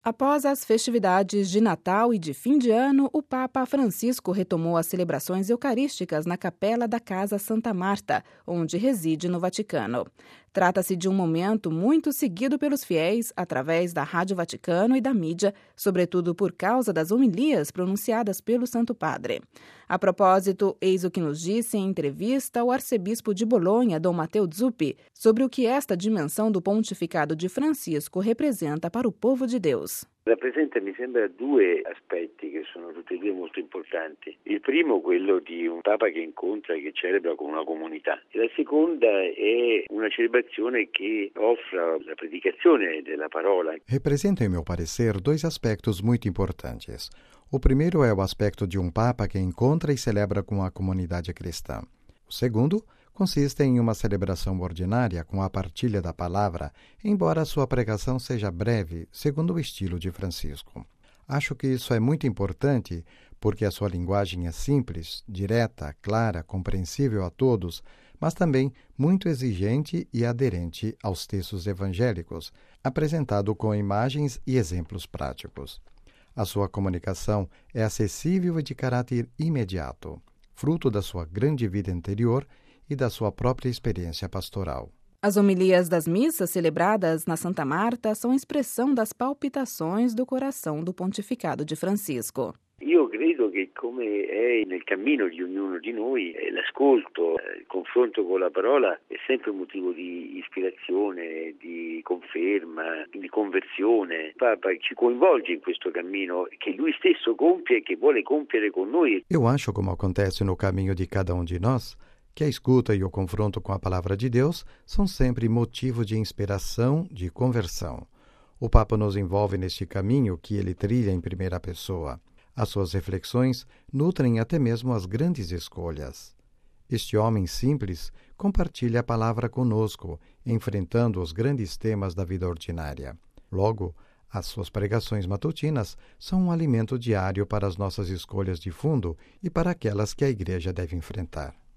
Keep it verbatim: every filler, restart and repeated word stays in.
Após as festividades de Natal e de fim de ano, o Papa Francisco retomou as celebrações eucarísticas na Capela da Casa Santa Marta, onde reside no Vaticano. Trata-se de um momento muito seguido pelos fiéis através da Rádio Vaticano e da mídia, sobretudo por causa das homilias pronunciadas pelo Santo Padre. A propósito, eis o que nos disse em entrevista o arcebispo de Bolonha, Dom Matteo Zuppi, sobre o que esta dimensão do pontificado de Francisco representa para o povo de Deus. Rappresenta, mi sembra, due aspetti che sono tutti e due molto importanti. Il primo, quello di un Papa che incontra e che celebra con una comunità. E la seconda è una celebrazione che offre la predicazione della parola. Representa, em meu parecer, dois aspectos muito importantes. O primeiro é o aspecto de um Papa que encontra e celebra com a comunidade cristã. O segundo consiste em uma celebração ordinária com a partilha da palavra, embora sua pregação seja breve, segundo o estilo de Francisco. Acho que isso é muito importante porque a sua linguagem é simples, direta, clara, compreensível a todos, mas também muito exigente e aderente aos textos evangélicos, apresentado com imagens e exemplos práticos. A sua comunicação é acessível e de caráter imediato, fruto da sua grande vida interior e da sua própria experiência pastoral. As homilias das missas celebradas na Santa Marta são expressão das palpitações do coração do pontificado de Francisco. Io credo che, come è nel cammino di ognuno di noi, l'ascolto, il confronto con la parola è sempre un motivo di ispirazione, di conferma, di conversione. Il Papa ci coinvolge in questo cammino che lui stesso compie e che vuole compiere con noi. Eu acho, como acontece no caminho de cada um de nós, que a escuta e o confronto com a palavra de Deus são sempre motivo de inspiração, de conversão. O Papa nos envolve neste caminho que ele trilha em primeira pessoa. As suas reflexões nutrem até mesmo as grandes escolhas. Este homem simples compartilha a palavra conosco, enfrentando os grandes temas da vida ordinária. Logo, as suas pregações matutinas são um alimento diário para as nossas escolhas de fundo e para aquelas que a Igreja deve enfrentar.